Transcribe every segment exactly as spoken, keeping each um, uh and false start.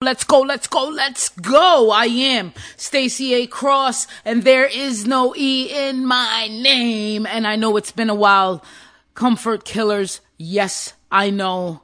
let's go, let's go, let's go. I am Stacey A. Cross, and there is no E in my name. And I know it's been a while. Comfort killers, yes, I know.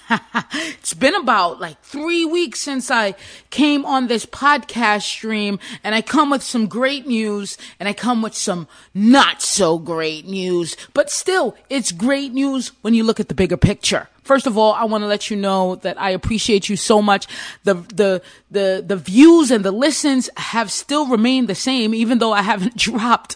It's been about like three weeks since I came on this podcast stream, and I come with some great news and I come with some not so great news, but still it's great news when you look at the bigger picture. First of all, I want to let you know that I appreciate you so much. The, the, the, the views and the listens have still remained the same, even though I haven't dropped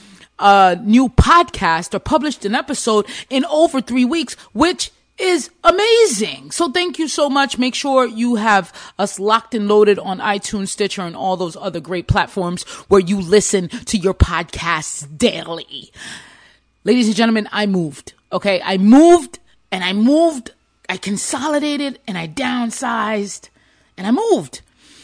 a new podcast or published an episode in over three weeks, which is amazing. So thank you so much. Make sure you have us locked and loaded on iTunes, Stitcher, and all those other great platforms where you listen to your podcasts daily. Ladies and gentlemen, I moved. Okay, I moved and I moved. I consolidated and I downsized and I moved.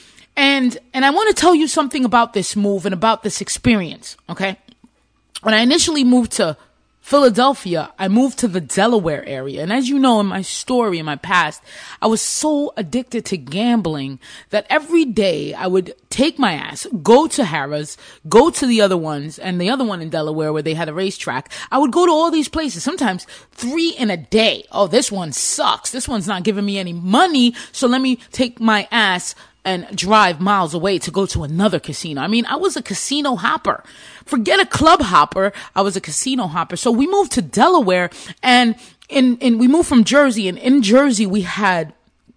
And and I want to tell you something about this move and about this experience. Okay, when I initially moved to Philadelphia, I moved to the Delaware area. And as you know, in my story, in my past, I was so addicted to gambling that every day I would take my ass, go to Harrah's, go to the other ones, and the other one in Delaware where they had a racetrack. I would go to all these places, sometimes three in a day. Oh, this one sucks. This one's not giving me any money. So let me take my ass and drive miles away to go to another casino. I mean, I was a casino hopper. Forget a club hopper. I was a casino hopper. So we moved to Delaware, and in, in, we moved from Jersey, and in Jersey we had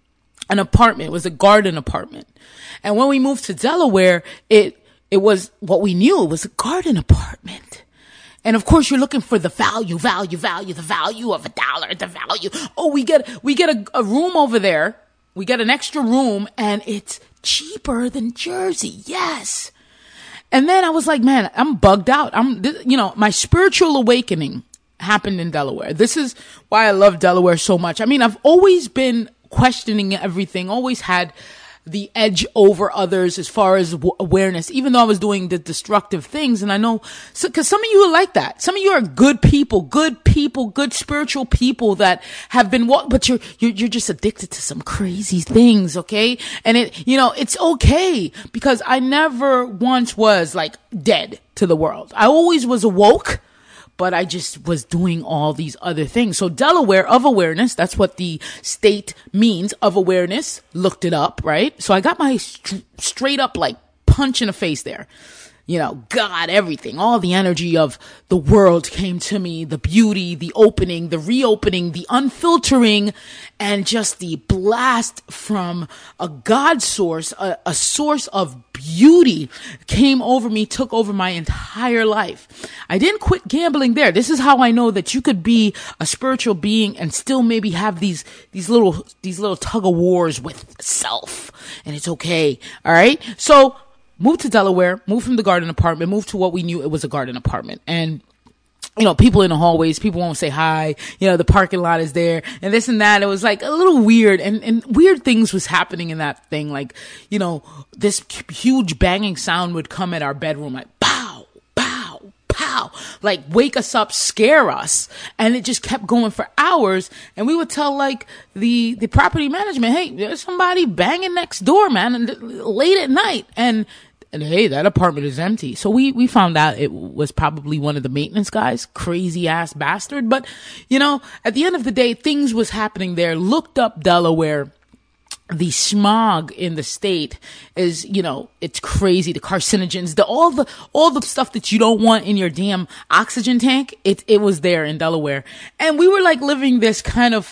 an apartment. It was a garden apartment. And when we moved to Delaware, it, it was what we knew. It was a garden apartment. And of course, you're looking for the value, value, value, the value of a dollar, the value. Oh, we get, we get a, a room over there. We get an extra room and it's cheaper than Jersey. Yes. And then I was like, man, I'm bugged out. I'm, you know, my spiritual awakening happened in Delaware. This is why I love Delaware so much. I mean, I've always been questioning everything, always had the edge over others as far as w- awareness, even though I was doing the destructive things. And I know, so, cause some of you are like that. Some of you are good people, good people, good spiritual people that have been, wa- but you're, you're, you're just addicted to some crazy things. Okay. And it, you know, it's okay because I never once was like dead to the world. I always was awoke, but I just was doing all these other things. So Delaware of awareness, that's what the state means, of awareness. Looked it up, right? So I got my st- straight up like punch in the face there. You know, God, everything, all the energy of the world came to me, the beauty, the opening, the reopening, the unfiltering, and just the blast from a God source, a, a source of beauty came over me, took over my entire life. I didn't quit gambling there. This is how I know that you could be a spiritual being and still maybe have these, these little, these little tug of wars with self. And it's okay. All right. So, moved to Delaware, moved from the garden apartment, moved to what we knew it was a garden apartment. And, you know, people in the hallways, people won't say hi. You know, the parking lot is there and this and that. It was like a little weird, and, and weird things was happening in that thing. Like, you know, this huge banging sound would come at our bedroom, like pow, pow, pow, like wake us up, scare us. And it just kept going for hours. And we would tell like the, the property management, hey, there's somebody banging next door, man, and late at night. And, And hey, that apartment is empty. So we, we found out it was probably one of the maintenance guys, crazy ass bastard. But, you know, at the end of the day, things was happening there. Looked up Delaware. The smog in the state is, you know, it's crazy. The carcinogens, the, all the, all the stuff that you don't want in your damn oxygen tank. It, it was there in Delaware. And we were like living this kind of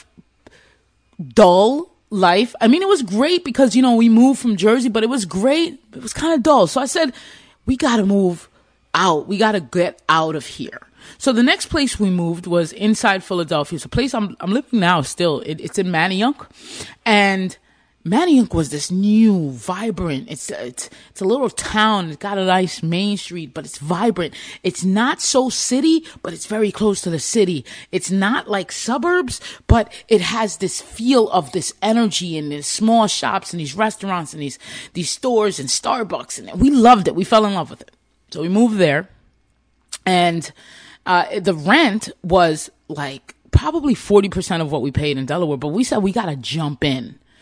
dull life. I mean, it was great because, you know, we moved from Jersey, but it was great. It was kind of dull. So I said, we got to move out. We got to get out of here. So the next place we moved was inside Philadelphia. It's a place I'm, I'm living now still. It, it's in Manayunk. And Manayunk was this new, vibrant, it's, it's, it's a little town. It's got a nice main street, but it's vibrant. It's not so city, but it's very close to the city. It's not like suburbs, but it has this feel of this energy and these small shops and these restaurants and these, these stores and Starbucks. And we loved it. We fell in love with it. So we moved there, and, uh, the rent was like probably forty percent of what we paid in Delaware, but we said we got to jump in.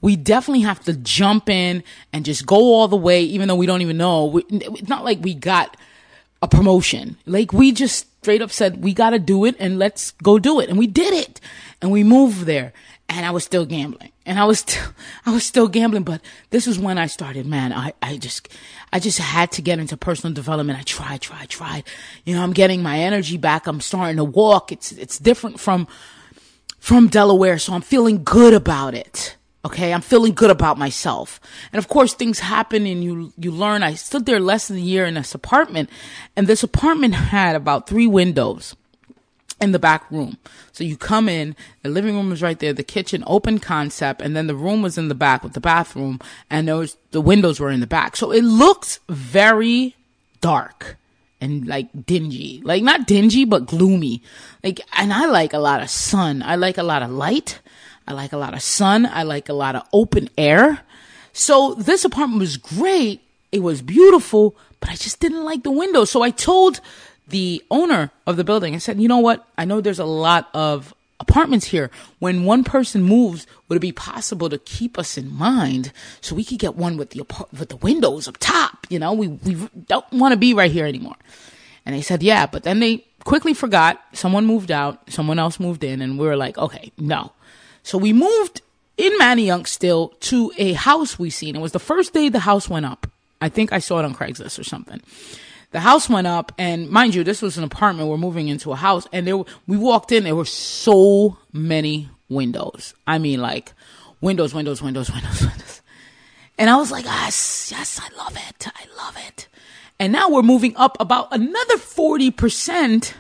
we definitely have to jump in and just go all the way, even though we don't even know. We, it's not like we got a promotion. Like, we just straight up said, we got to do it and let's go do it. And we did it. And we moved there. And I was still gambling. And I was still, I was still gambling. But this was when I started, man, I, I just, I just had to get into personal development. I tried, tried, tried. You know, I'm getting my energy back. I'm starting to walk. It's, it's different from, from Delaware. So I'm feeling good about it. Okay. I'm feeling good about myself. And of course, things happen and you, you learn. I stood there less than a year in this apartment, and this apartment had about three windows in the back room. So you come in, the living room was right there, the kitchen, open concept, and then the room was in the back with the bathroom, and there was, the windows were in the back. So it looked very dark and like dingy, like not dingy, but gloomy. Like, and I like a lot of sun. I like a lot of light. I like a lot of sun. I like a lot of open air. So this apartment was great. It was beautiful, but I just didn't like the windows. So I told the owner of the building, I said, you know what? I know there's a lot of apartments here. When one person moves, would it be possible to keep us in mind so we could get one with the apart- with the windows up top? You know, we, we don't want to be right here anymore. And they said, yeah, but then they quickly forgot. Someone moved out. Someone else moved in. And we were like, okay, no. So we moved in Manayunk still to a house we seen. It was the first day the house went up. I think I saw it on Craigslist or something. The house went up, and mind you, this was an apartment. We're moving into a house, and there we walked in. There were so many windows. I mean, like windows, windows, windows, windows, windows. And I was like, yes, yes, I love it. I love it. And now we're moving up about another forty percent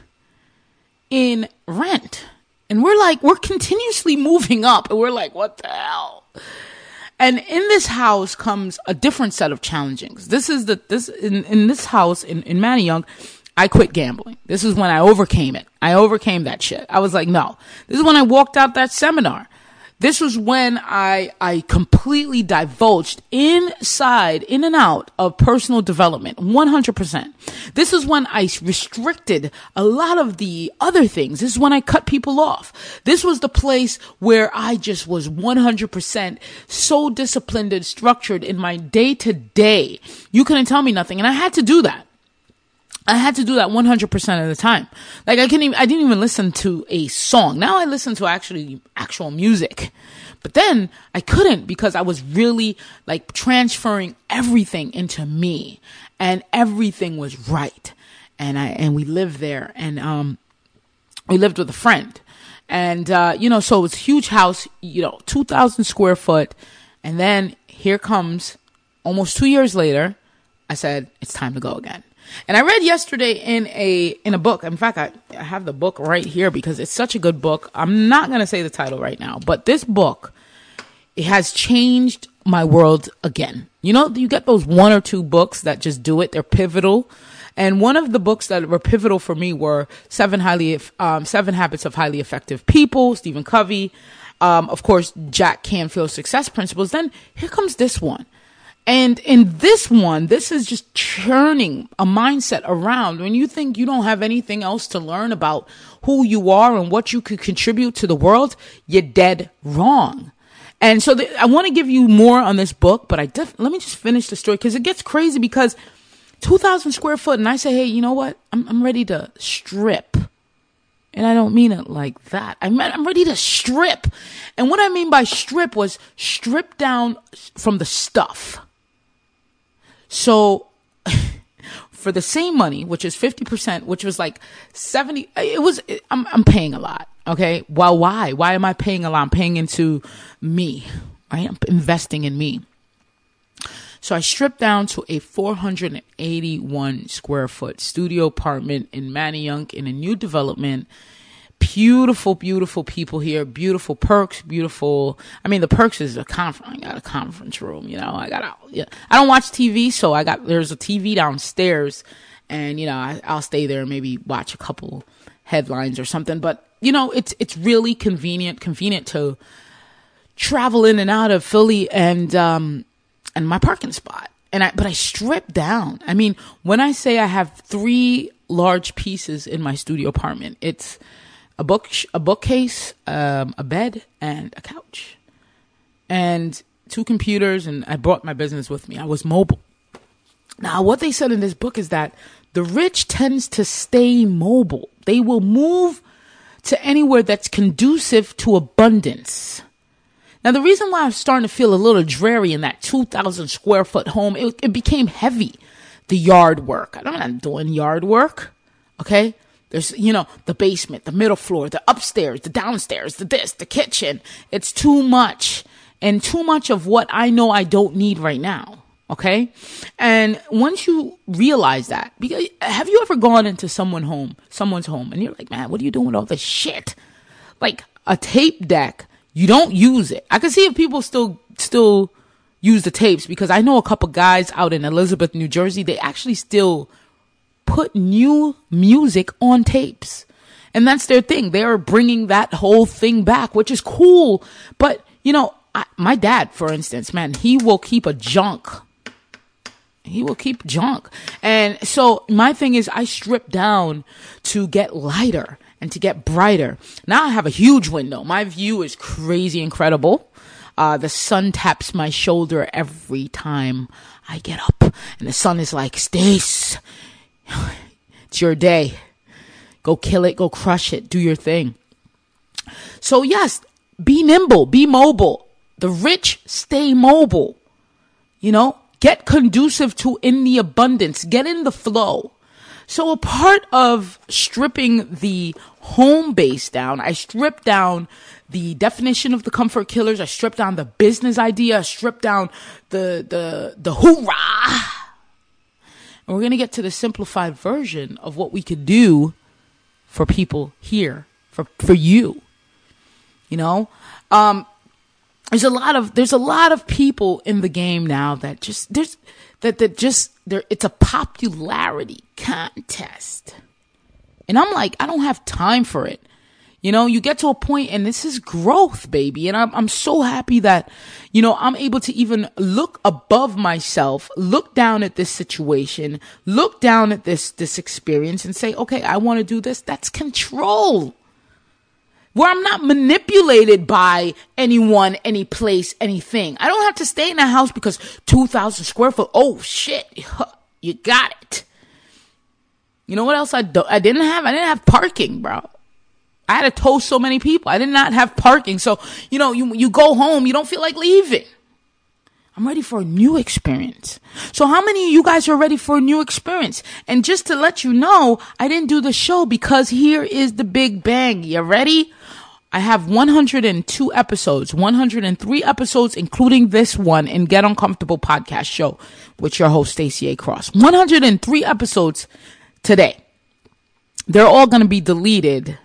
in rent. And we're like, we're continuously moving up, and we're like, what the hell? And in this house comes a different set of challenges. This is the, this, in, in this house in, in Manayunk, I quit gambling. This is when I overcame it. I overcame that shit. I was like, no. This is when I walked out that seminar. This was when I, I completely divulged inside, in and out of personal development, one hundred percent. This is when I restricted a lot of the other things. This is when I cut people off. This was the place where I just was one hundred percent so disciplined and structured in my day to day. You couldn't tell me nothing. And I had to do that. I had to do that one hundred percent of the time. Like, I couldn't even, I didn't even listen to a song. Now I listen to actually actual music. But then I couldn't, because I was really like transferring everything into me, and everything was right. And I, and we lived there, and, um, we lived with a friend, and, uh, you know, so it was a huge house, you know, two thousand square foot. And then here comes almost two years later, I said, it's time to go again. And I read yesterday in a in a book. In fact, I, I have the book right here because it's such a good book. I'm not going to say the title right now, but this book, it has changed my world again. You know, you get those one or two books that just do it. They're pivotal. And one of the books that were pivotal for me were Seven Highly um, Seven Habits of Highly Effective People, Stephen Covey. Um, of course, Jack Canfield's Success Principles. Then here comes this one. And in this one, this is just churning a mindset around when you think you don't have anything else to learn about who you are and what you could contribute to the world, you're dead wrong. And so the, I want to give you more on this book, but I def- let me just finish the story, because it gets crazy, because two thousand square foot, and I say, hey, you know what? I'm, I'm ready to strip. And I don't mean it like that. I mean, I'm ready to strip. And what I mean by strip was strip down from the stuff. So for the same money, which is fifty percent, which was like seventy, it was, I'm, I'm paying a lot. Okay. Well, why? Why am I paying a lot? I'm paying into me, right? I'm investing in me. So I stripped down to a four hundred eighty-one square foot studio apartment in Manayunk in a new development. Beautiful, beautiful people here. Beautiful perks. Beautiful. I mean, the perks is a conference. I got a conference room. You know, I got. A, yeah. I don't watch T V, so I got. There's a T V downstairs, and you know, I, I'll stay there and maybe watch a couple headlines or something. But you know, it's it's really convenient. Convenient to travel in and out of Philly, and um, and my parking spot. And I, but I stripped down. I mean, when I say I have three large pieces in my studio apartment, it's a book, a bookcase, um, a bed, and a couch. And two computers, and I brought my business with me. I was mobile. Now, what they said in this book is that the rich tends to stay mobile. They will move to anywhere that's conducive to abundance. Now, the reason why I'm starting to feel a little dreary in that two thousand square foot home, it, it became heavy. The yard work. I'm not doing yard work. Okay. There's, you know, the basement, the middle floor, the upstairs, the downstairs, the this, the kitchen. It's too much, and too much of what I know I don't need right now. Okay. And once you realize that, because have you ever gone into someone home, someone's home, and you're like, man, what are you doing with all this shit? Like a tape deck, you don't use it. I can see if people still, still use the tapes, because I know a couple guys out in Elizabeth, New Jersey, they actually still put new music on tapes. And that's their thing. They're bringing that whole thing back, which is cool. But, you know, I, my dad, for instance, man, he will keep a junk. He will keep junk. And so my thing is I strip down to get lighter and to get brighter. Now I have a huge window. My view is crazy incredible. Uh, the sun taps my shoulder every time I get up. And the sun is like, Stace, it's your day. Go kill it. Go crush it. Do your thing. So yes, be nimble. Be mobile. The rich stay mobile. You know, get conducive to in the abundance. Get in the flow. So a part of stripping the home base down, I stripped down the definition of the comfort killers. I stripped down the business idea. I stripped down the, the, the hoorah. And we're going to get to the simplified version of what we could do for people here, for, for you. You know, um, there's a lot of, there's a lot of people in the game now that just, there's, that, that just, there, it's a popularity contest. And I'm like, I don't have time for it. You know, you get to a point, and this is growth, baby. And I'm, I'm so happy that, you know, I'm able to even look above myself, look down at this situation, look down at this, this experience and say, okay, I want to do this. That's control. Where I'm not manipulated by anyone, any place, anything. I don't have to stay in a house because two thousand square foot. Oh shit. You got it. You know what else I do? I didn't have? I didn't have parking, bro. I had to tow so many people. I did not have parking. So, you know, you, you go home, you don't feel like leaving. I'm ready for a new experience. So how many of you guys are ready for a new experience? And just to let you know, I didn't do the show because here is the big bang. You ready? I have one hundred two episodes, one hundred three episodes, including this one in Get Uncomfortable podcast show with your host, Stacey A. Cross. one hundred three episodes today. They're all going to be deleted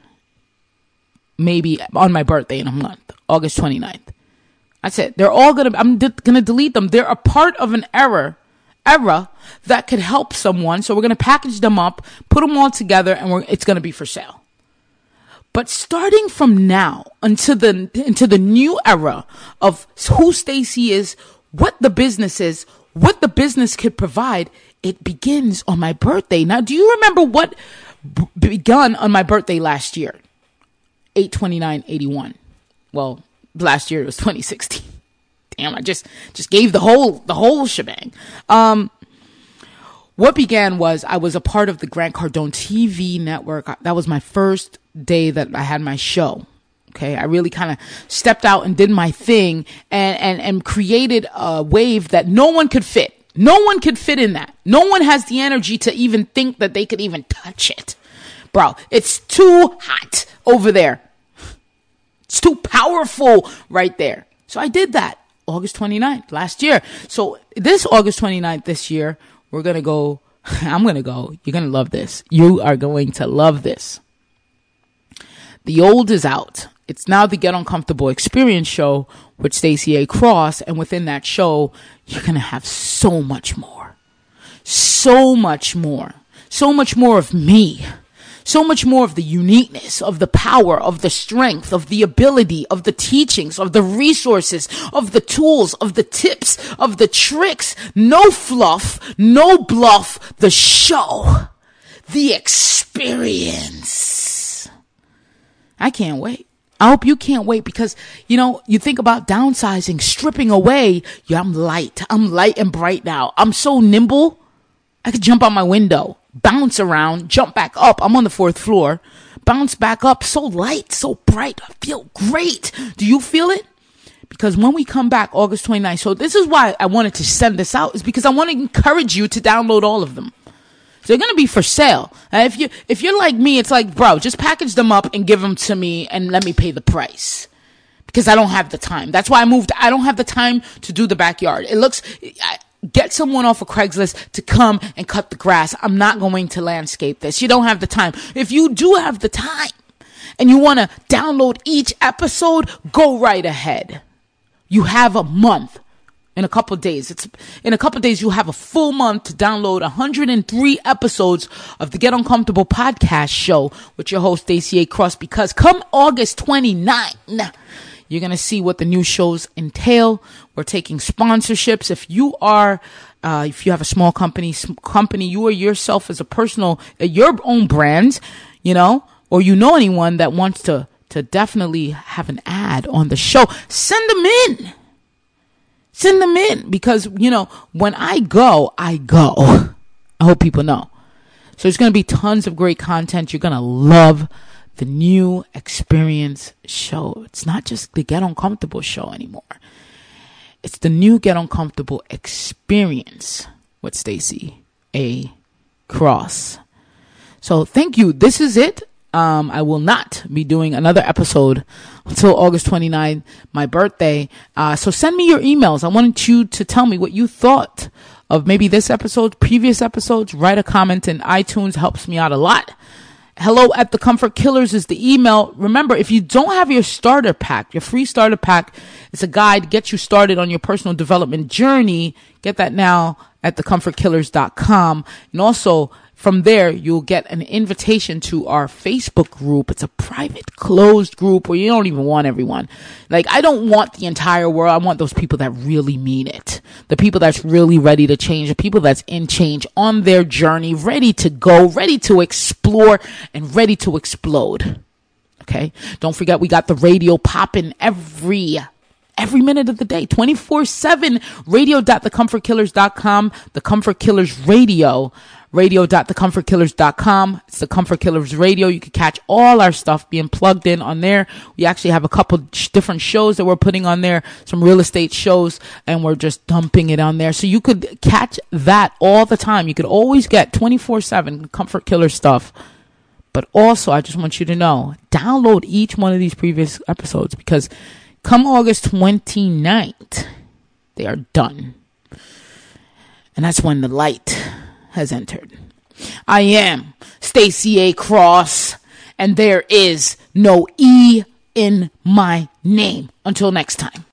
maybe on my birthday in a month, August twenty-ninth. That's it. They're all going to, I'm de- going to delete them. They're a part of an era, era that could help someone. So we're going to package them up, put them all together, and we're, it's going to be for sale. But starting from now until the, into the new era of who Stacey is, what the business is, what the business could provide, it begins on my birthday. Now, do you remember what b- begun on my birthday last year? eight twenty-nine eighty-one. Well, last year it was twenty sixteen. Damn, I just just gave the whole the whole shebang. Um, what began was I was a part of the Grant Cardone T V network. That was my first day that I had my show. Okay, I really kind of stepped out and did my thing and and and created a wave that no one could fit. No one could fit in that. No one has the energy to even think that they could even touch it. Bro, it's too hot over there. It's too powerful right there. So I did that August twenty-ninth last year. So this August twenty-ninth this year, we're going to go. I'm going to go. You're going to love this. You are going to love this. The old is out. It's now the Get Uncomfortable Experience show with Stacey A. Cross. And within that show, you're going to have so much more. So much more. So much more of me. So much more of the uniqueness, of the power, of the strength, of the ability, of the teachings, of the resources, of the tools, of the tips, of the tricks. No fluff, no bluff. The show, the experience. I can't wait. I hope you can't wait because, you know, you think about downsizing, stripping away. Yeah, I'm light. I'm light and bright now. I'm so nimble. I could jump out my window, bounce around, jump back up. I'm on the fourth floor, bounce back up. So light, so bright. I feel great. Do you feel it? Because when we come back August twenty-ninth, so this is why I wanted to send this out, is because I want to encourage you to download all of them. So they're going to be for sale. And if you, if you're like me, it's like, bro, just package them up and give them to me and let me pay the price. Because I don't have the time. That's why I moved. I don't have the time to do the backyard. It looks, I, get someone off of Craigslist to come and cut the grass. I'm not going to landscape this. You don't have the time. If you do have the time and you want to download each episode, go right ahead. You have a month. In a couple of days. It's in a couple of days, you have a full month to download one hundred three episodes of the Get Uncomfortable podcast show with your host, Stacey A. Cross, because come August twenty-ninth, you're going to see what the new shows entail. We're taking sponsorships. If you are, uh, if you have a small company, company, you or yourself as a personal, uh, your own brand, you know, or you know anyone that wants to, to definitely have an ad on the show, send them in. Send them in because, you know, when I go, I go. I hope people know. So there's going to be tons of great content. You're going to love the new experience show. It's not just the Get Uncomfortable show anymore. It's the new Get Uncomfortable experience with Stacey A. Cross. So thank you. This is it. Um, I will not be doing another episode until August twenty-ninth, my birthday. Uh, so send me your emails. I wanted you to tell me what you thought of maybe this episode, previous episodes. Write a comment in iTunes. Helps me out a lot. Hello at the Comfort Killers is the email. Remember, if you don't have your starter pack, your free starter pack, it's a guide to get you started on your personal development journey. Get that now at the comfort killers dot com. And also, from there, you'll get an invitation to our Facebook group. It's a private, closed group where you don't even want everyone. Like, I don't want the entire world. I want those people that really mean it. The people that's really ready to change. The people that's in change on their journey, ready to go, ready to explore, and ready to explode. Okay? Don't forget, we got the radio popping every Every minute of the day, twenty-four seven, radio dot the comfort killers dot com, The Comfort Killers Radio, radio dot the comfort killers dot com. It's The Comfort Killers Radio. You can catch all our stuff being plugged in on there. We actually have a couple sh- different shows that we're putting on there, some real estate shows, and we're just dumping it on there. So you could catch that all the time. You could always get twenty-four seven Comfort Killer stuff. But also, I just want you to know, download each one of these previous episodes because come August twenty-ninth, they are done. And that's when the light has entered. I am Stacey A. Cross, and there is no E in my name. Until next time.